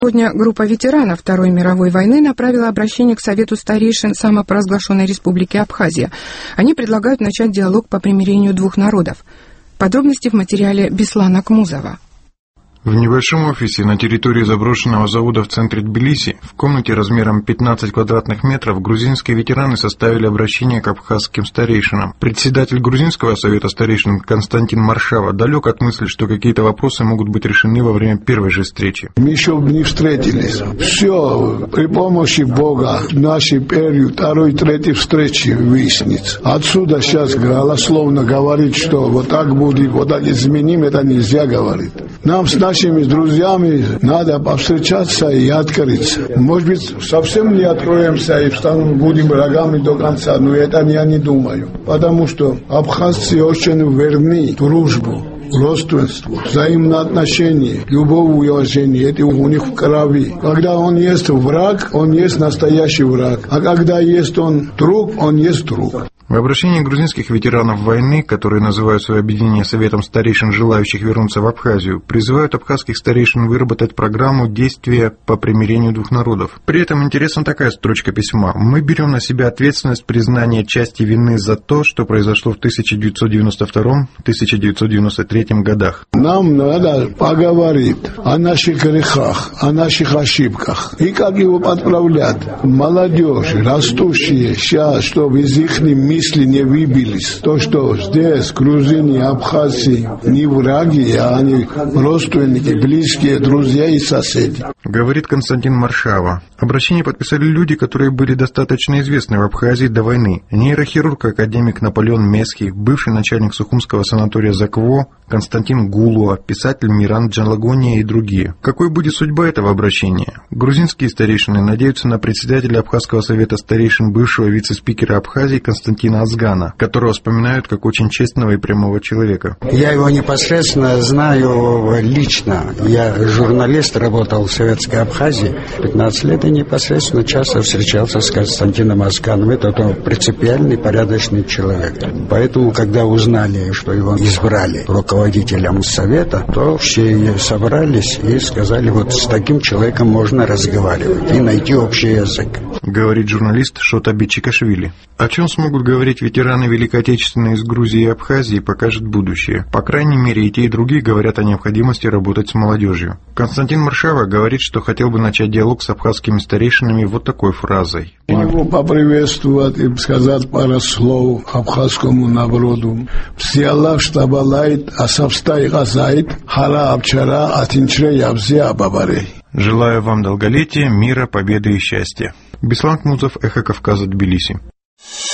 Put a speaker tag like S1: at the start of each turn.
S1: Сегодня группа ветеранов Второй мировой войны направила обращение к Совету старейшин самопровозглашенной Республики Абхазия. Они предлагают начать диалог по примирению двух народов. Подробности в материале Беслана Акмузова.
S2: В небольшом офисе на территории заброшенного завода в центре Тбилиси, в комнате размером 15 квадратных метров, грузинские ветераны составили обращение к абхазским старейшинам. Председатель грузинского совета старейшин Константин Маршава далек от мысли, что какие-то вопросы могут быть решены во время первой же встречи.
S3: Мы еще не встретились. Все, при помощи Бога, нашей первой, второй, третьей встречи выяснится. Отсюда сейчас голословно говорить, что вот так будет, вот так изменим, это нельзя говорить. Нам с нашими друзьями надо повстречаться и открыться. Может быть, совсем не откроемся и будем врагами до конца, но это я не думаю. Потому что абхазцы очень верны дружбу, родственству, взаимоотношения, любовь и уважение. Это у них в крови. Когда он есть враг, он есть настоящий враг. А когда есть он друг, он есть друг.
S2: В обращении грузинских ветеранов войны, которые называют свое объединение Советом старейшин, желающих вернуться в Абхазию, призывают абхазских старейшин выработать программу действия по примирению двух народов. При этом интересна такая строчка письма. «Мы берем на себя ответственность признания части вины за то, что произошло в 1992-1993 годах».
S3: Нам надо поговорить о наших грехах, о наших ошибках. И как его подправлять? Молодежь, растущие сейчас, чтобы из их мысли не выбились. То, что здесь грузины, абхазцы не враги, а они родственники, близкие, друзья и соседи.
S2: Говорит Константин Маршава. Обращение подписали люди, которые были достаточно известны в Абхазии до войны. Нейрохирург, академик Наполеон Месхи, бывший начальник Сухумского санатория Закво, Константин Гулуа, писатель Миран Джалагония и другие. Какой будет судьба этого обращения? Грузинские старейшины надеются на председателя Абхазского совета старейшин, бывшего вице-спикера Абхазии Константина Азгана, которого вспоминают как очень честного и прямого человека.
S4: Я его непосредственно знаю лично. Я журналист, работал в Советской Абхазии 15 лет и непосредственно часто встречался с Константином Азганом. Это принципиальный, порядочный человек. Поэтому, когда узнали, что его избрали руководителем совета, то все собрались и сказали, вот с таким человеком можно разговаривать и найти общий язык.
S2: Говорит журналист Шотаби Чикашвили. О чем смогут говорить ветераны Великой Отечественной из Грузии и Абхазии, покажет будущее. По крайней мере, и те, и другие говорят о необходимости работать с молодежью. Константин Маршава говорит, что хотел бы начать диалог с абхазскими старейшинами вот такой фразой.
S3: Могу поприветствовать и сказать пару слов абхазскому народу. Все Аллах штабалайт, асавстай газайт, хара абчара, атинчре ябзи абабарей.
S2: Желаю вам долголетия, мира, победы и счастья. Беслан Акмузов, Эхо Кавказа, Тбилиси.